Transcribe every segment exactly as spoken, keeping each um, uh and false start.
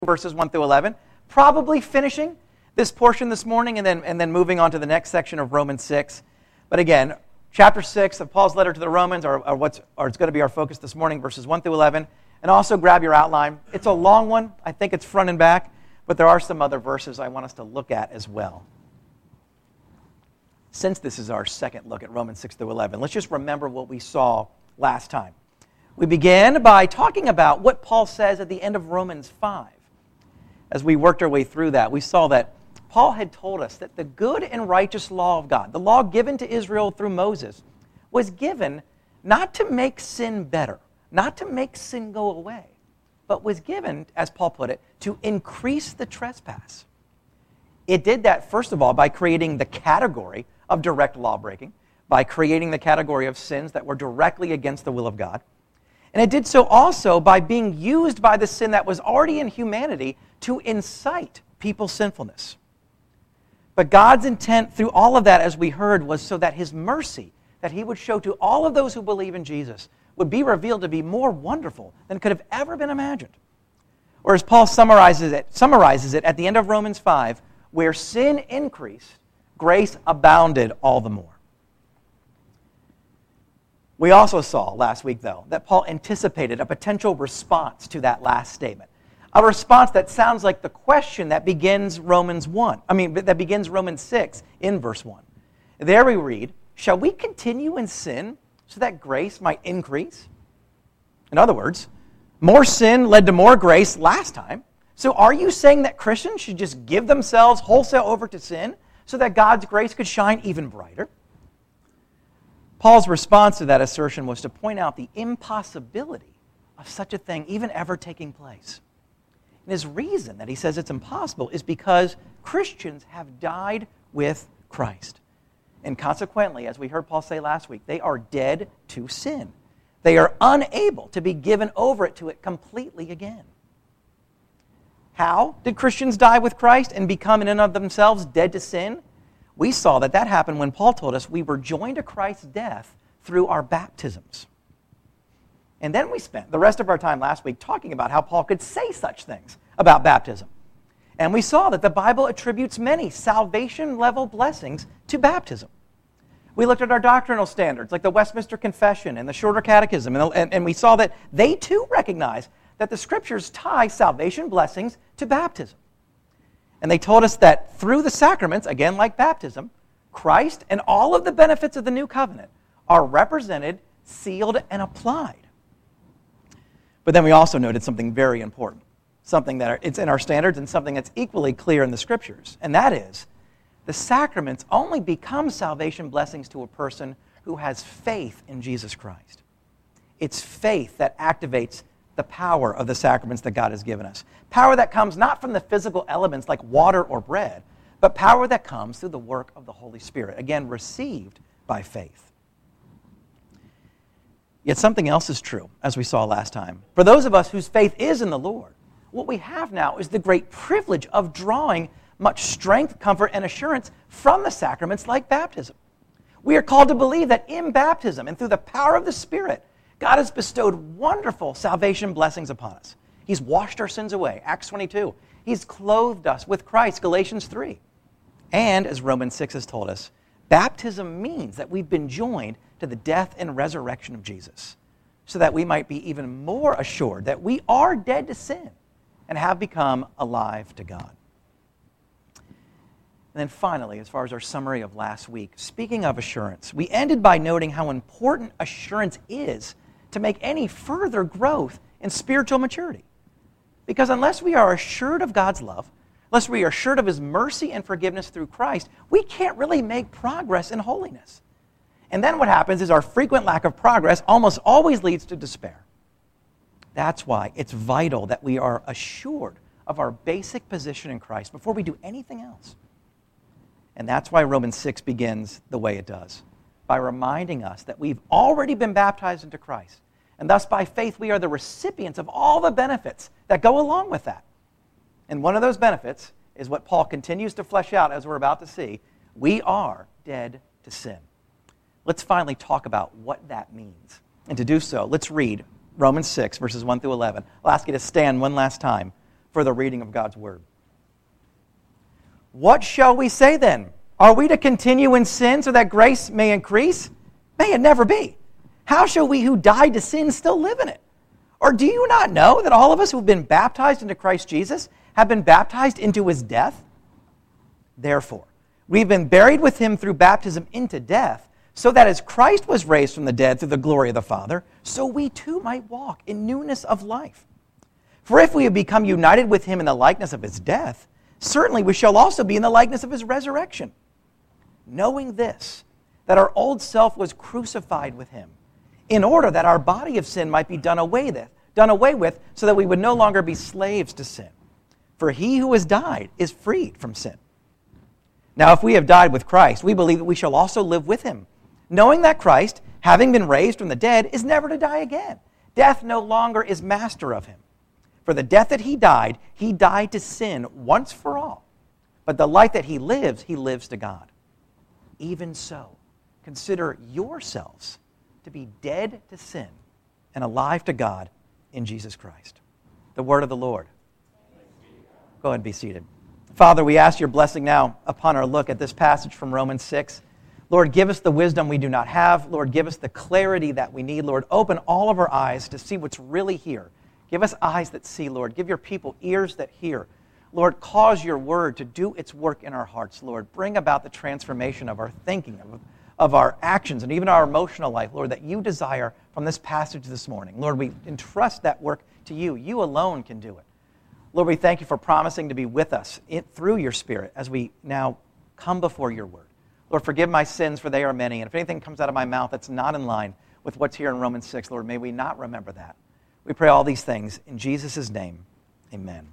verses one through eleven, probably finishing this portion this morning and then, and then moving on to the next section of Romans six. But again, chapter six of Paul's letter to the Romans are, are what's are, it's going to be our focus this morning, verses one through eleven. And also grab your outline. It's a long one. I think it's front and back, but there are some other verses I want us to look at as well. Since this is our second look at Romans six through eleven, let's just remember what we saw last time. We began by talking about what Paul says at the end of Romans five. As we worked our way through that, we saw that Paul had told us that the good and righteous law of God, the law given to Israel through Moses, was given not to make sin better, not to make sin go away, but was given, as Paul put it, to increase the trespass. It did that, first of all, by creating the category of direct lawbreaking, by creating the category of sins that were directly against the will of God. And it did so also by being used by the sin that was already in humanity to incite people's sinfulness. But God's intent through all of that, as we heard, was so that his mercy that he would show to all of those who believe in Jesus would be revealed to be more wonderful than could have ever been imagined. Or as Paul summarizes it, summarizes it at the end of Romans five, where sin increased, grace abounded all the more. We also saw last week, though, that Paul anticipated a potential response to that last statement. A response that sounds like the question that begins Romans one. I mean, that begins Romans six in verse one. There we read, "Shall we continue in sin so that grace might increase?" In other words, more sin led to more grace last time. So are you saying that Christians should just give themselves wholesale over to sin so that God's grace could shine even brighter? Paul's response to that assertion was to point out the impossibility of such a thing even ever taking place. And his reason that he says it's impossible is because Christians have died with Christ. And consequently, as we heard Paul say last week, they are dead to sin. They are unable to be given over to it completely again. How did Christians die with Christ and become in and of themselves dead to sin? We saw that that happened when Paul told us we were joined to Christ's death through our baptisms. And then we spent the rest of our time last week talking about how Paul could say such things about baptism. And we saw that the Bible attributes many salvation-level blessings to baptism. We looked at our doctrinal standards, like the Westminster Confession and the Shorter Catechism, and, and, and we saw that they too recognize that the Scriptures tie salvation blessings to baptism. And they told us that through the sacraments, again like baptism, Christ and all of the benefits of the new covenant are represented, sealed, and applied. But then we also noted something very important, something that are, it's in our standards and something that's equally clear in the Scriptures, and that is the sacraments only become salvation blessings to a person who has faith in Jesus Christ. It's faith that activates the power of the sacraments that God has given us. Power that comes not from the physical elements like water or bread, but power that comes through the work of the Holy Spirit, again, received by faith. Yet something else is true, as we saw last time. For those of us whose faith is in the Lord, what we have now is the great privilege of drawing much strength, comfort, and assurance from the sacraments like baptism. We are called to believe that in baptism and through the power of the Spirit, God has bestowed wonderful salvation blessings upon us. He's washed our sins away, Acts twenty-two. He's clothed us with Christ, Galatians three. And, as Romans six has told us, baptism means that we've been joined to the death and resurrection of Jesus, so that we might be even more assured that we are dead to sin and have become alive to God. And then finally, as far as our summary of last week, speaking of assurance, we ended by noting how important assurance is to make any further growth in spiritual maturity. Because unless we are assured of God's love, unless we are assured of his mercy and forgiveness through Christ, we can't really make progress in holiness. And then what happens is our frequent lack of progress almost always leads to despair. That's why it's vital that we are assured of our basic position in Christ before we do anything else. And that's why Romans six begins the way it does, by reminding us that we've already been baptized into Christ. And thus, by faith, we are the recipients of all the benefits that go along with that. And one of those benefits is what Paul continues to flesh out, as we're about to see. We are dead to sin. Let's finally talk about what that means. And to do so, let's read Romans six, verses one through eleven. I'll ask you to stand one last time for the reading of God's word. What shall we say then? Are we to continue in sin so that grace may increase? May it never be. How shall we who died to sin still live in it? Or do you not know that all of us who have been baptized into Christ Jesus have been baptized into his death? Therefore, we've been buried with him through baptism into death, so that as Christ was raised from the dead through the glory of the Father, so we too might walk in newness of life. For if we have become united with him in the likeness of his death, certainly we shall also be in the likeness of his resurrection. Knowing this, that our old self was crucified with him, in order that our body of sin might be done away with, done away with, so that we would no longer be slaves to sin. For he who has died is freed from sin. Now if we have died with Christ, we believe that we shall also live with him, knowing that Christ, having been raised from the dead, is never to die again. Death no longer is master of him. For the death that he died, he died to sin once for all. But the life that he lives, he lives to God. Even so, consider yourselves to be dead to sin and alive to God in Jesus Christ. The word of the Lord. Go ahead and be seated. Father, we ask your blessing now upon our look at this passage from Romans six. Lord, give us the wisdom we do not have. Lord, give us the clarity that we need. Lord, open all of our eyes to see what's really here. Give us eyes that see, Lord. Give your people ears that hear. Lord, cause your word to do its work in our hearts, Lord. Bring about the transformation of our thinking, of, of our actions, and even our emotional life, Lord, that you desire from this passage this morning. Lord, we entrust that work to you. You alone can do it. Lord, we thank you for promising to be with us in, through your Spirit as we now come before your word. Lord, forgive my sins, for they are many. And if anything comes out of my mouth that's not in line with what's here in Romans six, Lord, may we not remember that. We pray all these things in Jesus' name. Amen.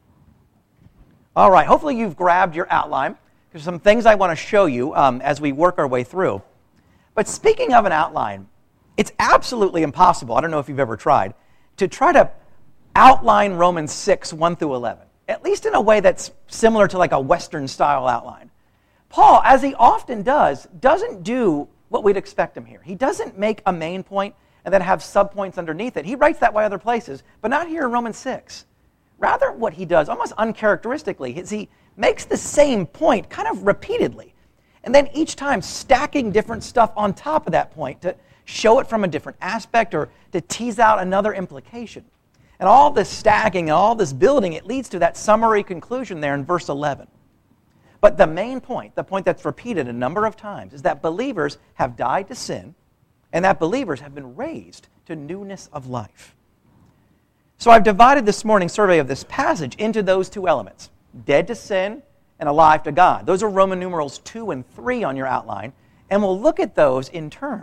All right, hopefully you've grabbed your outline. There's some things I want to show you um, as we work our way through. But speaking of an outline, it's absolutely impossible, I don't know if you've ever tried, to try to outline Romans six, one through eleven, at least in a way that's similar to like a Western-style outline. Paul, as he often does, doesn't do what we'd expect him here. He doesn't make a main point and then have subpoints underneath it. He writes that way other places, but not here in Romans six. Rather, what he does, almost uncharacteristically, is he makes the same point kind of repeatedly, and then each time stacking different stuff on top of that point to show it from a different aspect or to tease out another implication. And all this stacking and all this building, it leads to that summary conclusion there in verse eleven. But the main point, the point that's repeated a number of times, is that believers have died to sin and that believers have been raised to newness of life. So I've divided this morning's survey of this passage into those two elements, dead to sin and alive to God. Those are Roman numerals two and three on your outline, and we'll look at those in turn.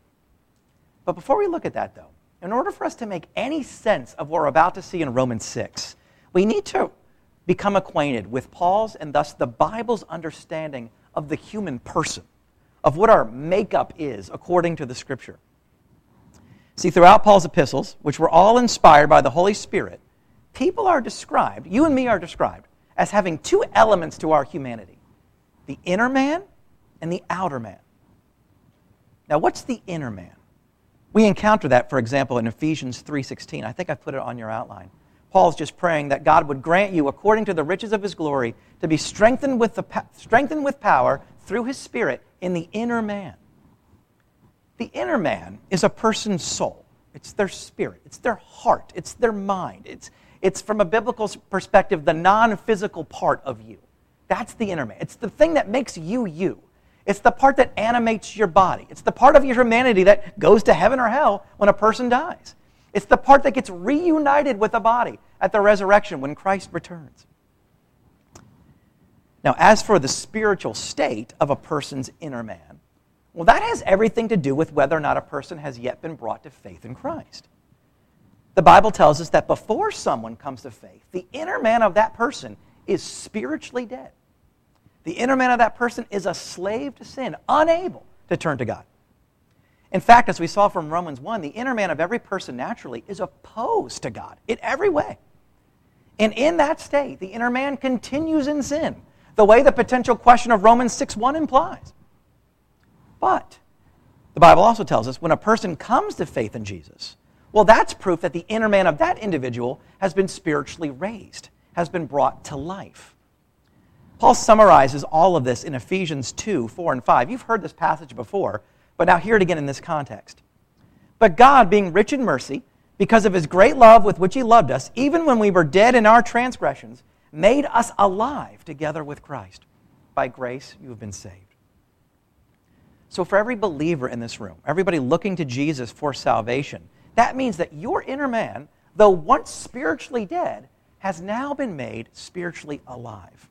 But before we look at that, though, in order for us to make any sense of what we're about to see in Romans six, we need to become acquainted with Paul's and thus the Bible's understanding of the human person, of what our makeup is according to the Scripture. See, throughout Paul's epistles, which were all inspired by the Holy Spirit, people are described, you and me are described, as having two elements to our humanity, the inner man and the outer man. Now, what's the inner man? We encounter that, for example, in Ephesians three sixteen. I think I've put it on your outline. Paul's just praying that God would grant you, according to the riches of his glory, to be strengthened with, the, strengthened with power through his Spirit in the inner man. The inner man is a person's soul. It's their spirit. It's their heart. It's their mind. It's, it's from a biblical perspective, the non-physical part of you. That's the inner man. It's the thing that makes you you. It's the part that animates your body. It's the part of your humanity that goes to heaven or hell when a person dies. It's the part that gets reunited with the body at the resurrection when Christ returns. Now, as for the spiritual state of a person's inner man, well, that has everything to do with whether or not a person has yet been brought to faith in Christ. The Bible tells us that before someone comes to faith, the inner man of that person is spiritually dead. The inner man of that person is a slave to sin, unable to turn to God. In fact, as we saw from Romans one, the inner man of every person naturally is opposed to God in every way. And in that state, the inner man continues in sin, the way the potential question of Romans six one implies. But the Bible also tells us when a person comes to faith in Jesus, well, that's proof that the inner man of that individual has been spiritually raised. has been brought to life. Paul summarizes all of this in Ephesians two, four, and five. You've heard this passage before, but now hear it again in this context. But God, being rich in mercy, because of his great love with which he loved us, even when we were dead in our transgressions, made us alive together with Christ. By grace you have been saved. So for every believer in this room, everybody looking to Jesus for salvation, that means that your inner man, though once spiritually dead, has now been made spiritually alive.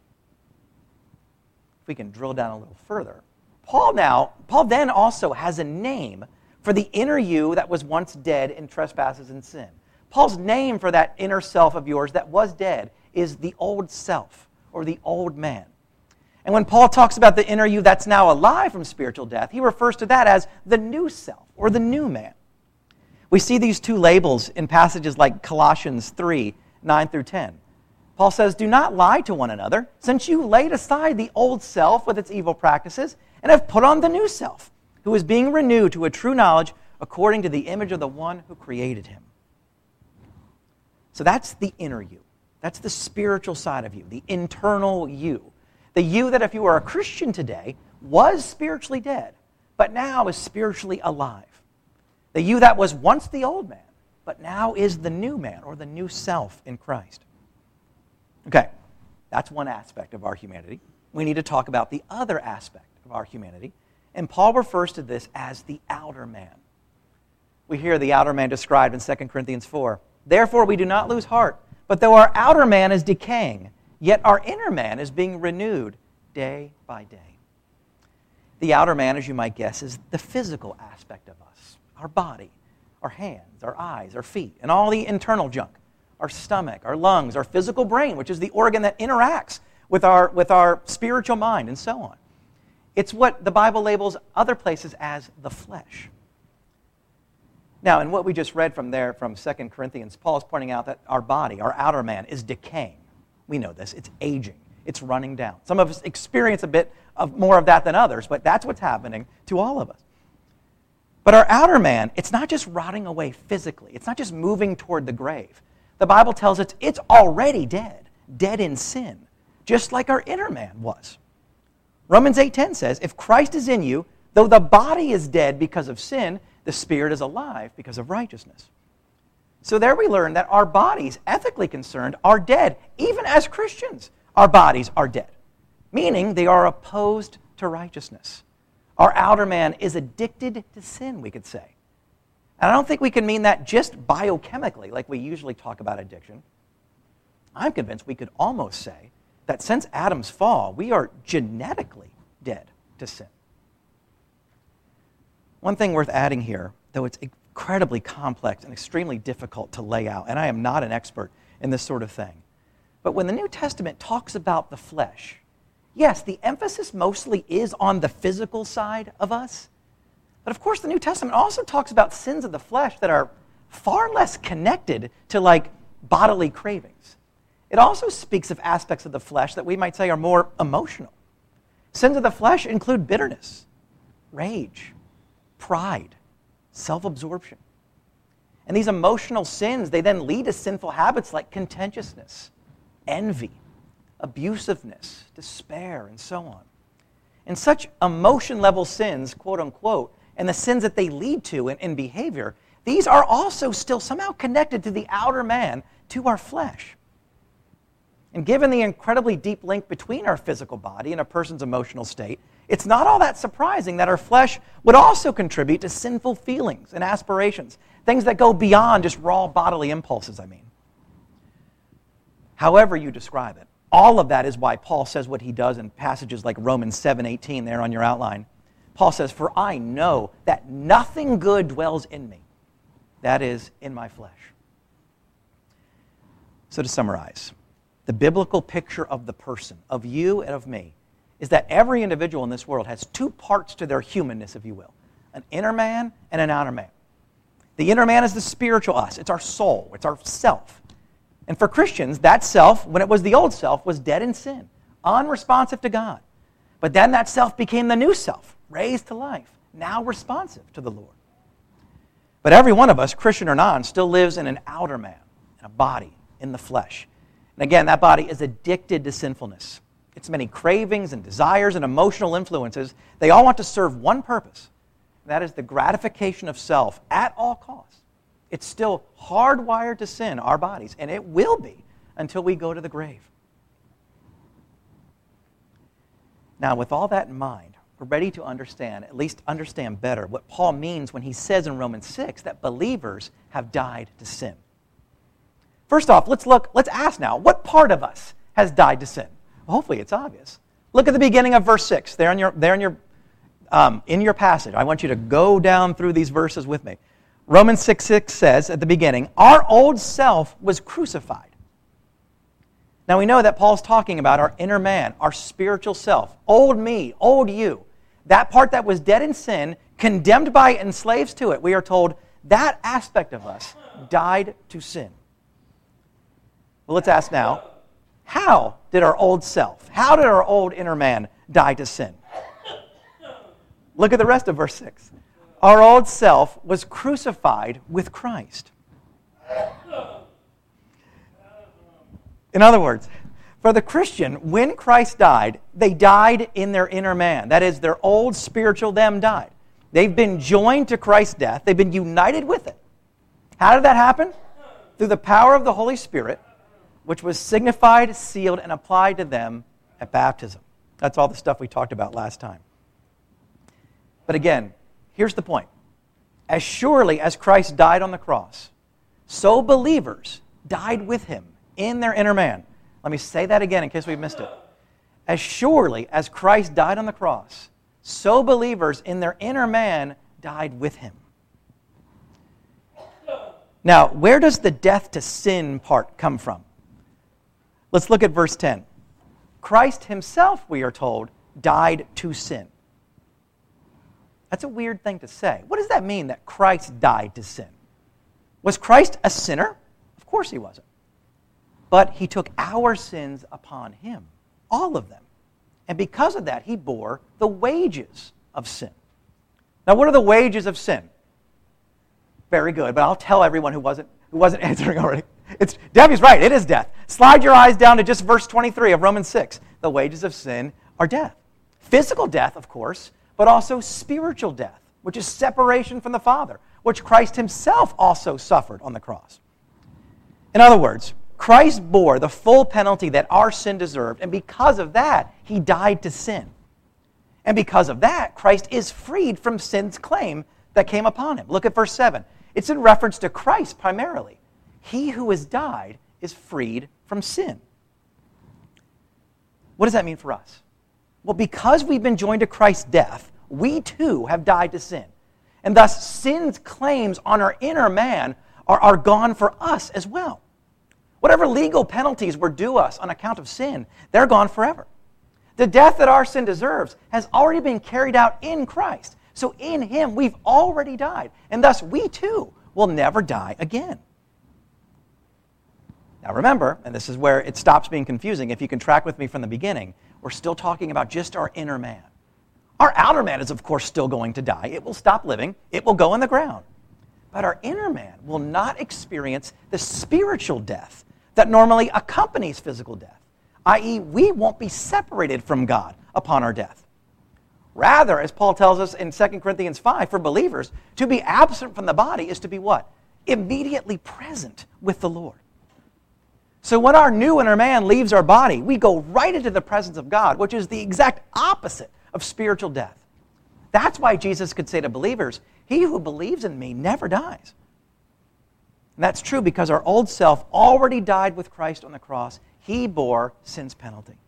If we can drill down a little further, Paul now, Paul then also has a name for the inner you that was once dead in trespasses and sin. Paul's name for that inner self of yours that was dead is the old self, or the old man. And when Paul talks about the inner you that's now alive from spiritual death, he refers to that as the new self, or the new man. We see these two labels in passages like Colossians three, nine through ten. Paul says, "Do not lie to one another, since you laid aside the old self with its evil practices, and have put on the new self, who is being renewed to a true knowledge according to the image of the one who created him." So that's the inner you. That's the spiritual side of you, the internal you. The you that if you are a Christian today was spiritually dead, but now is spiritually alive. The you that was once the old man, but now is the new man, or the new self in Christ. Okay, that's one aspect of our humanity. We need to talk about the other aspect of our humanity, and Paul refers to this as the outer man. We hear the outer man described in Second Corinthians four. "Therefore we do not lose heart, but though our outer man is decaying, yet our inner man is being renewed day by day." The outer man, as you might guess, is the physical aspect of us. Our body, our hands, our eyes, our feet, and all the internal junk. Our stomach, our lungs, our physical brain, which is the organ that interacts with our, with our spiritual mind, and so on. It's what the Bible labels other places as the flesh. Now, in what we just read from there, from Second Corinthians, Paul is pointing out that our body, our outer man, is decaying. We know this. It's aging. It's running down. Some of us experience a bit of more of that than others, but that's what's happening to all of us. But our outer man, it's not just rotting away physically. It's not just moving toward the grave. The Bible tells us it's already dead, dead in sin, just like our inner man was. Romans eight ten says, "If Christ is in you, though the body is dead because of sin, the spirit is alive because of righteousness." So there we learn that our bodies, ethically concerned, are dead. Even as Christians, our bodies are dead, meaning they are opposed to righteousness. Our outer man is addicted to sin, we could say. And I don't think we can mean that just biochemically, like we usually talk about addiction. I'm convinced we could almost say that since Adam's fall, we are genetically dead to sin. One thing worth adding here, though it's incredibly complex and extremely difficult to lay out, and I am not an expert in this sort of thing, but when the New Testament talks about the flesh, yes, the emphasis mostly is on the physical side of us, but of course the New Testament also talks about sins of the flesh that are far less connected to like bodily cravings. It also speaks of aspects of the flesh that we might say are more emotional. Sins of the flesh include bitterness, rage, pride, self-absorption. And these emotional sins, they then lead to sinful habits like contentiousness, envy, abusiveness, despair, and so on. And such emotion-level sins, quote unquote, and the sins that they lead to in, in behavior, these are also still somehow connected to the outer man, to our flesh. And given the incredibly deep link between our physical body and a person's emotional state, it's not all that surprising that our flesh would also contribute to sinful feelings and aspirations, things that go beyond just raw bodily impulses, I mean. However you describe it, all of that is why Paul says what he does in passages like Romans seven eighteen there on your outline. Paul says, "For I know that nothing good dwells in me, that is, in my flesh." So to summarize, the biblical picture of the person, of you and of me, is that every individual in this world has two parts to their humanness, if you will, an inner man and an outer man. The inner man is the spiritual us. It's our soul. It's our self. And for Christians, that self, when it was the old self, was dead in sin, unresponsive to God. But then that self became the new self, raised to life, now responsive to the Lord. But every one of us, Christian or non, still lives in an outer man, in a body, in the flesh. And again, that body is addicted to sinfulness. Its many cravings and desires and emotional influences, they all want to serve one purpose. And that is the gratification of self at all costs. It's still hardwired to sin, our bodies, and it will be until we go to the grave. Now, with all that in mind, we're ready to understand, at least understand better, what Paul means when he says in Romans six that believers have died to sin. First off, let's look, let's ask now, what part of us has died to sin? Well, hopefully it's obvious. Look at the beginning of verse six, there in your, there in your, um, in your passage. I want you to go down through these verses with me. Romans six six says at the beginning, our old self was crucified. Now we know that Paul's talking about our inner man, our spiritual self, old me, old you. That part that was dead in sin, condemned by and slaves to it, we are told that aspect of us died to sin. Well, let's ask now, how did our old self, how did our old inner man die to sin? Look at the rest of verse six. Our old self was crucified with Christ. In other words, for the Christian, when Christ died, they died in their inner man. That is, their old spiritual them died. They've been joined to Christ's death. They've been united with it. How did that happen? Through the power of the Holy Spirit, which was signified, sealed, and applied to them at baptism. That's all the stuff we talked about last time. But again, here's the point. As surely as Christ died on the cross, so believers died with him in their inner man. Let me say that again in case we've missed it. As surely as Christ died on the cross, so believers in their inner man died with him. Now, where does the death to sin part come from? Let's look at verse ten. Christ himself, we are told, died to sin. That's a weird thing to say. What does that mean, that Christ died to sin? Was Christ a sinner? Of course he wasn't. But he took our sins upon him, all of them. And because of that, he bore the wages of sin. Now, what are the wages of sin? Very good, but I'll tell everyone who wasn't who wasn't answering already. It's Debbie's right, it is death. Slide your eyes down to just verse twenty-three of Romans six. The wages of sin are death. Physical death, of course, but also spiritual death, which is separation from the Father, which Christ himself also suffered on the cross. In other words, Christ bore the full penalty that our sin deserved, and because of that, he died to sin. And because of that, Christ is freed from sin's claim that came upon him. Look at verse seven. It's in reference to Christ primarily. He who has died is freed from sin. What does that mean for us? Well, because we've been joined to Christ's death, we too have died to sin. And thus, sin's claims on our inner man are, are gone for us as well. Whatever legal penalties were due us on account of sin, they're gone forever. The death that our sin deserves has already been carried out in Christ. So in him, we've already died. And thus, we too will never die again. Now remember, and this is where it stops being confusing, if you can track with me from the beginning, we're still talking about just our inner man. Our outer man is, of course, still going to die. It will stop living. It will go in the ground. But our inner man will not experience the spiritual death that normally accompanies physical death, that is, we won't be separated from God upon our death. Rather, as Paul tells us in Second Corinthians five, for believers, to be absent from the body is to be what? Immediately present with the Lord. So when our new inner man leaves our body, we go right into the presence of God, which is the exact opposite of spiritual death. That's why Jesus could say to believers, he who believes in me never dies. And that's true because our old self already died with Christ on the cross. He bore sin's penalty.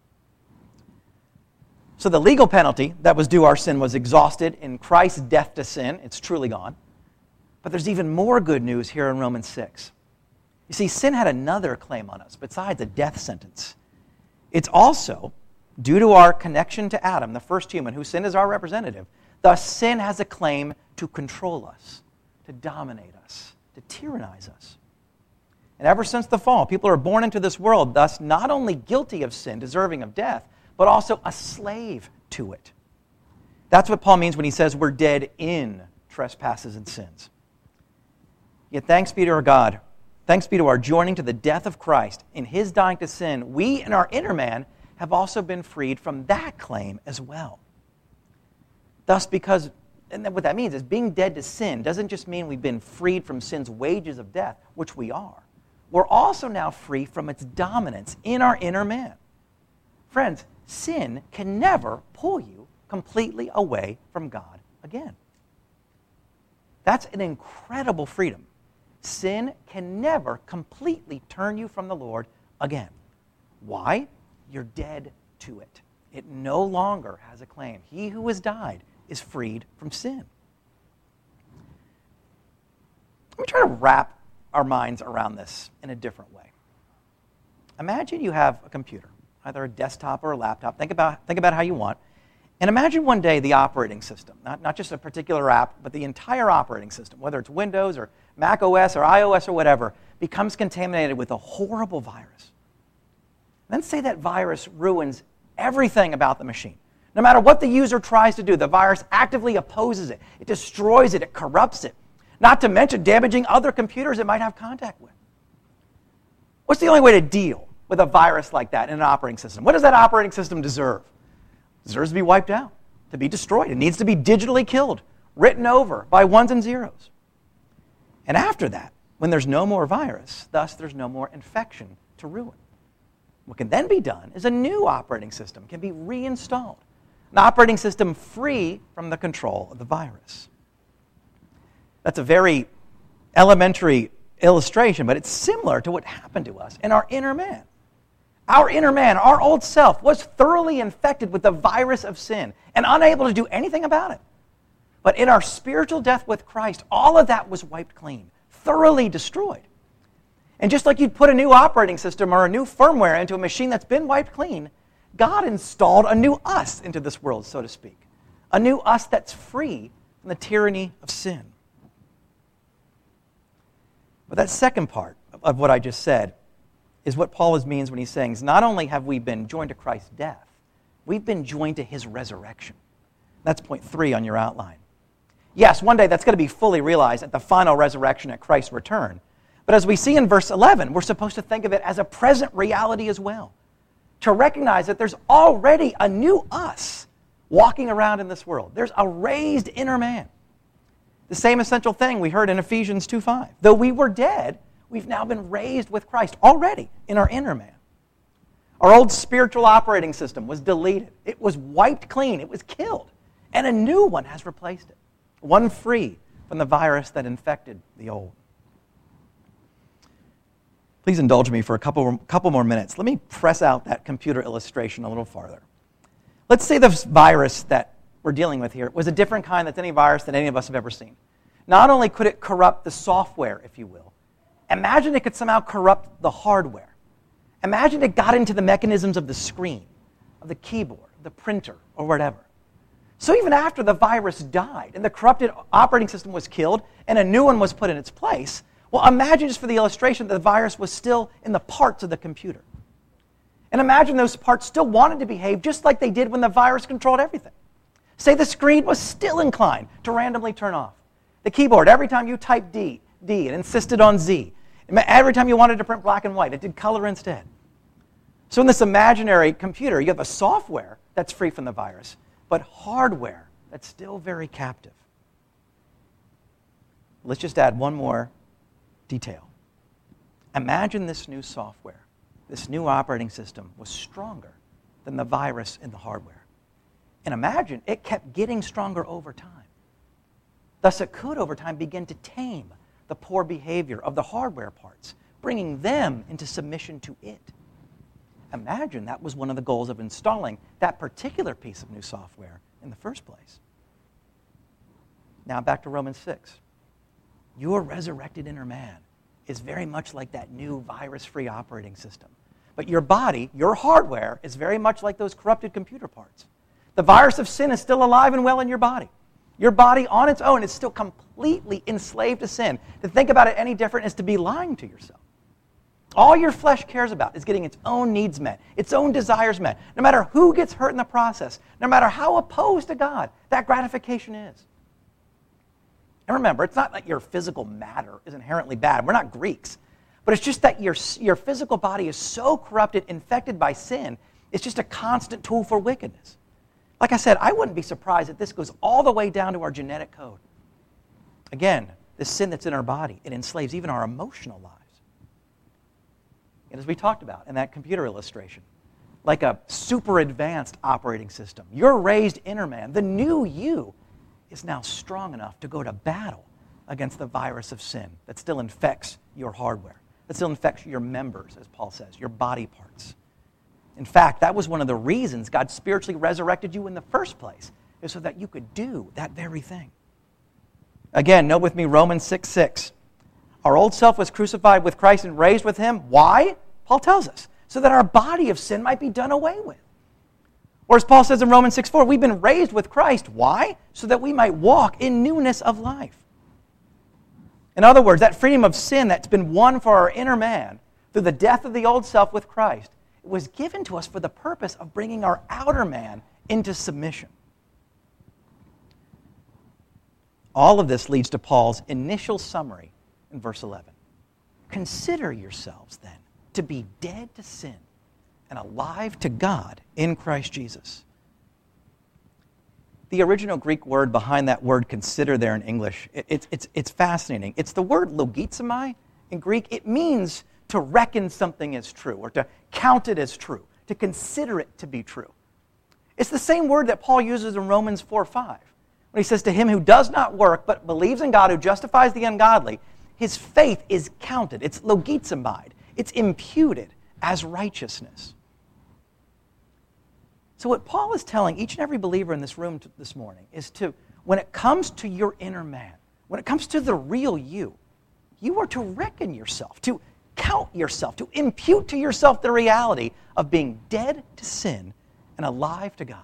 So the legal penalty that was due our sin was exhausted in Christ's death to sin. It's truly gone. But there's even more good news here in Romans six. You see, sin had another claim on us besides a death sentence. It's also, due to our connection to Adam, the first human, who sinned as our representative, thus sin has a claim to control us, to dominate us, to tyrannize us. And ever since the fall, people are born into this world, thus not only guilty of sin, deserving of death, but also a slave to it. That's what Paul means when he says we're dead in trespasses and sins. Yet thanks be to our God, thanks be to our joining to the death of Christ, in his dying to sin, we in our inner man have also been freed from that claim as well. Thus, because, and what that means is being dead to sin doesn't just mean we've been freed from sin's wages of death, which we are. We're also now free from its dominance in our inner man. Friends, sin can never pull you completely away from God again. That's an incredible freedom. Sin can never completely turn you from the Lord again. Why? You're dead to it. It no longer has a claim. He who has died is freed from sin. Let me try to wrap our minds around this in a different way. Imagine you have a computer, either a desktop or a laptop. Think about, think about how you want. And imagine one day the operating system, not, not just a particular app, but the entire operating system, whether it's Windows or Mac O S or iOS or whatever, becomes contaminated with a horrible virus. Then say that virus ruins everything about the machine. No matter what the user tries to do, the virus actively opposes it. It destroys it. It corrupts it. Not to mention damaging other computers it might have contact with. What's the only way to deal with a virus like that in an operating system? What does that operating system deserve? It deserves to be wiped out, to be destroyed. It needs to be digitally killed, written over by ones and zeros. And after that, when there's no more virus, thus there's no more infection to ruin. What can then be done is a new operating system can be reinstalled, an operating system free from the control of the virus. That's a very elementary illustration, but it's similar to what happened to us in our inner man. Our inner man, our old self, was thoroughly infected with the virus of sin and unable to do anything about it. But in our spiritual death with Christ, all of that was wiped clean, thoroughly destroyed. And just like you'd put a new operating system or a new firmware into a machine that's been wiped clean, God installed a new us into this world, so to speak. A new us that's free from the tyranny of sin. But that second part of what I just said is what Paul means when he's saying, not only have we been joined to Christ's death, we've been joined to his resurrection. That's point three on your outline. Yes, one day that's going to be fully realized at the final resurrection at Christ's return. But as we see in verse eleven, we're supposed to think of it as a present reality as well. To recognize that there's already a new us walking around in this world. There's a raised inner man. The same essential thing we heard in Ephesians two five. Though we were dead, we've now been raised with Christ already in our inner man. Our old spiritual operating system was deleted. It was wiped clean. It was killed. And a new one has replaced it. One free from the virus that infected the old. Please indulge me for a couple, couple more minutes. Let me press out that computer illustration a little farther. Let's say the virus that we're dealing with here was a different kind than any virus that any of us have ever seen. Not only could it corrupt the software, if you will, imagine it could somehow corrupt the hardware. Imagine it got into the mechanisms of the screen, of the keyboard, the printer, or whatever. So even after the virus died and the corrupted operating system was killed and a new one was put in its place, well, imagine just for the illustration that the virus was still in the parts of the computer. And imagine those parts still wanted to behave just like they did when the virus controlled everything. Say the screen was still inclined to randomly turn off. The keyboard, every time you typed D, D, it insisted on Z. Every time you wanted to print black and white, it did color instead. So in this imaginary computer, you have a software that's free from the virus, but hardware that's still very captive. Let's just add one more detail. Imagine this new software, this new operating system was stronger than the virus in the hardware. And imagine it kept getting stronger over time. Thus, it could, over time, begin to tame the poor behavior of the hardware parts, bringing them into submission to it. Imagine that was one of the goals of installing that particular piece of new software in the first place. Now back to Romans six. Your resurrected inner man is very much like that new virus-free operating system. But your body, your hardware, is very much like those corrupted computer parts. The virus of sin is still alive and well in your body. Your body on its own is still completely enslaved to sin. To think about it any different is to be lying to yourself. All your flesh cares about is getting its own needs met, its own desires met. No matter who gets hurt in the process, no matter how opposed to God that gratification is. And remember, it's not like your physical matter is inherently bad. We're not Greeks. But it's just that your, your physical body is so corrupted, infected by sin, it's just a constant tool for wickedness. Like I said, I wouldn't be surprised if this goes all the way down to our genetic code. Again, the sin that's in our body, it enslaves even our emotional lives. And as we talked about in that computer illustration, like a super advanced operating system, your raised inner man, the new you, is now strong enough to go to battle against the virus of sin that still infects your hardware, that still infects your members, as Paul says, your body parts. In fact, that was one of the reasons God spiritually resurrected you in the first place, is so that you could do that very thing. Again, note with me Romans six six. Our old self was crucified with Christ and raised with him. Why? Paul tells us, so that our body of sin might be done away with. Or as Paul says in Romans six four, we've been raised with Christ. Why? So that we might walk in newness of life. In other words, that freedom of sin that's been won for our inner man through the death of the old self with Christ, it was given to us for the purpose of bringing our outer man into submission. All of this leads to Paul's initial summary in verse eleven. Consider yourselves then to be dead to sin and alive to God in Christ Jesus. The original Greek word behind that word consider there in English, it, it, it's, it's fascinating. It's the word logizomai in Greek. It means to reckon something as true or to count it as true, to consider it to be true. It's the same word that Paul uses in Romans four five. When he says, to him who does not work but believes in God who justifies the ungodly, his faith is counted. It's logizomai. It's imputed as righteousness. So what Paul is telling each and every believer in this room this morning is to, when it comes to your inner man, when it comes to the real you, you are to reckon yourself, to count yourself, to impute to yourself the reality of being dead to sin and alive to God.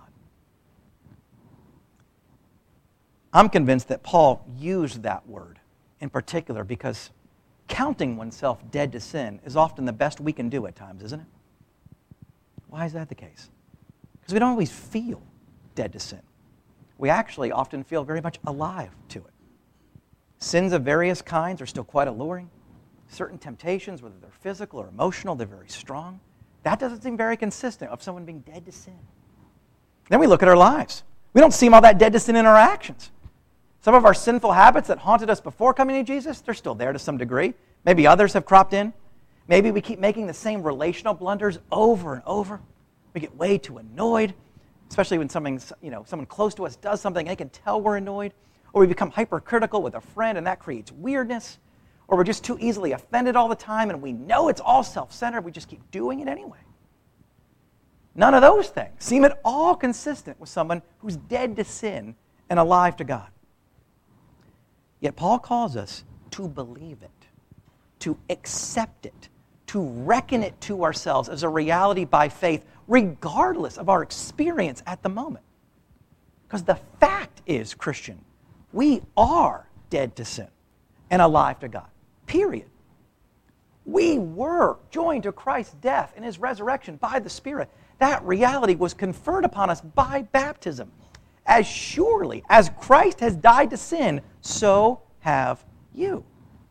I'm convinced that Paul used that word in particular because counting oneself dead to sin is often the best we can do at times, isn't it? Why is that the case? Because we don't always feel dead to sin. We actually often feel very much alive to it. Sins of various kinds are still quite alluring. Certain temptations, whether they're physical or emotional, they're very strong. That doesn't seem very consistent of someone being dead to sin. Then we look at our lives. We don't seem all that dead to sin in our actions. Some of our sinful habits that haunted us before coming to Jesus, they're still there to some degree. Maybe others have cropped in. Maybe we keep making the same relational blunders over and over. We get way too annoyed, especially when something, you know, someone close to us does something, they can tell we're annoyed. Or we become hypercritical with a friend, and that creates weirdness. Or we're just too easily offended all the time, and we know it's all self-centered. We just keep doing it anyway. None of those things seem at all consistent with someone who's dead to sin and alive to God. Yet Paul calls us to believe it, to accept it, to reckon it to ourselves as a reality by faith, regardless of our experience at the moment. Because the fact is, Christian, we are dead to sin and alive to God, period. We were joined to Christ's death and his resurrection by the Spirit. That reality was conferred upon us by baptism. As surely as Christ has died to sin, so have you.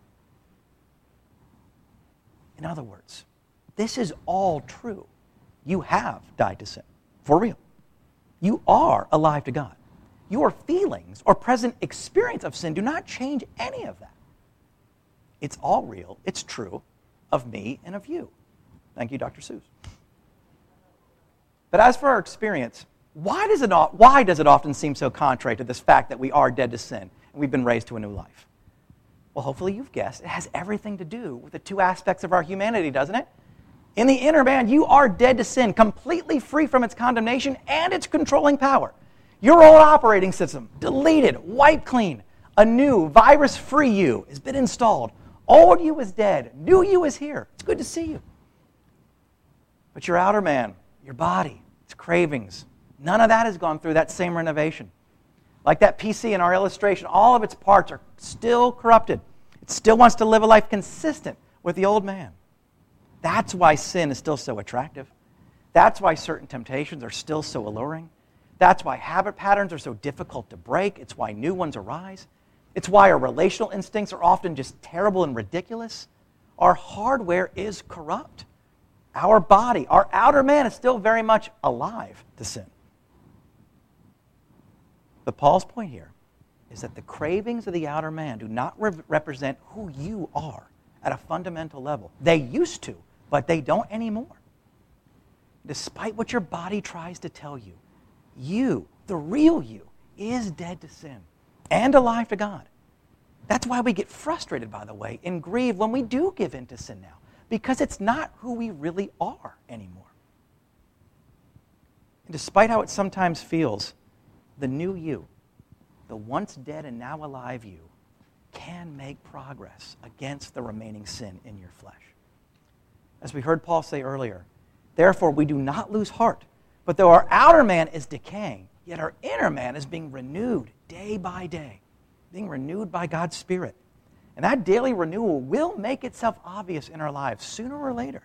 In other words, this is all true. You have died to sin, for real. You are alive to God. Your feelings or present experience of sin do not change any of that. It's all real, it's true of me and of you. Thank you, Doctor Seuss. But as for our experience, why does it why does it often seem so contrary to this fact that we are dead to sin and we've been raised to a new life? Well, hopefully you've guessed, it has everything to do with the two aspects of our humanity, doesn't it? In the inner man, you are dead to sin, completely free from its condemnation and its controlling power. Your old operating system, deleted, wiped clean. A new, virus-free you has been installed. Old you is dead. New you is here. It's good to see you. But your outer man, your body, its cravings, none of that has gone through that same renovation. Like that P C in our illustration, all of its parts are still corrupted. It still wants to live a life consistent with the old man. That's why sin is still so attractive. That's why certain temptations are still so alluring. That's why habit patterns are so difficult to break. It's why new ones arise. It's why our relational instincts are often just terrible and ridiculous. our hardware is corrupt. Our body, our outer man is still very much alive to sin. But Paul's point here is that the cravings of the outer man do not re- represent who you are at a fundamental level. They used to, but they don't anymore. Despite what your body tries to tell you, you, the real you, is dead to sin and alive to God. That's why we get frustrated, by the way, and grieve when we do give in to sin now, because it's not who we really are anymore. And despite how it sometimes feels, the new you, the once dead and now alive you, can make progress against the remaining sin in your flesh. As we heard Paul say earlier, therefore we do not lose heart, but though our outer man is decaying, yet our inner man is being renewed day by day, being renewed by God's Spirit. And that daily renewal will make itself obvious in our lives sooner or later.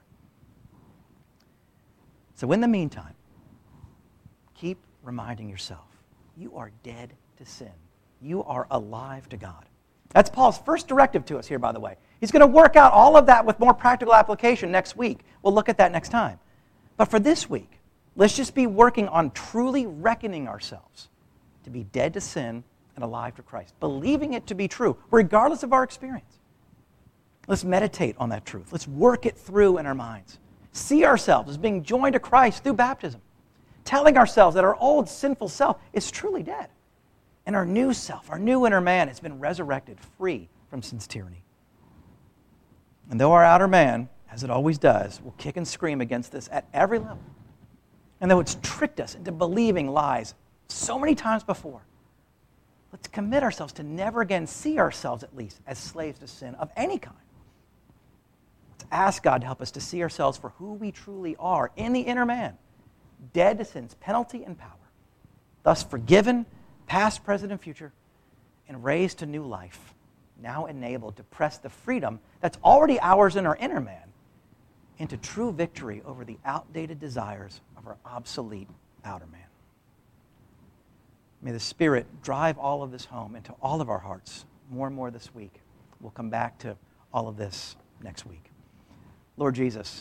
So in the meantime, keep reminding yourself, you are dead to sin. You are alive to God. That's Paul's first directive to us here, by the way. He's going to work out all of that with more practical application next week. We'll look at that next time. But for this week, let's just be working on truly reckoning ourselves to be dead to sin and alive to Christ, believing it to be true, regardless of our experience. Let's meditate on that truth. Let's work it through in our minds. See ourselves as being joined to Christ through baptism, telling ourselves that our old sinful self is truly dead, and our new self, our new inner man, has been resurrected free from sin's tyranny. And though our outer man, as it always does, will kick and scream against this at every level, and though it's tricked us into believing lies so many times before, let's commit ourselves to never again see ourselves, at least, as slaves to sin of any kind. Let's ask God to help us to see ourselves for who we truly are in the inner man, dead to sin's penalty and power, thus forgiven, past, present, and future, and raised to new life, now enabled to press the freedom that's already ours in our inner man into true victory over the outdated desires of our obsolete outer man. May the Spirit drive all of this home into all of our hearts more and more this week. We'll come back to all of this next week. Lord Jesus,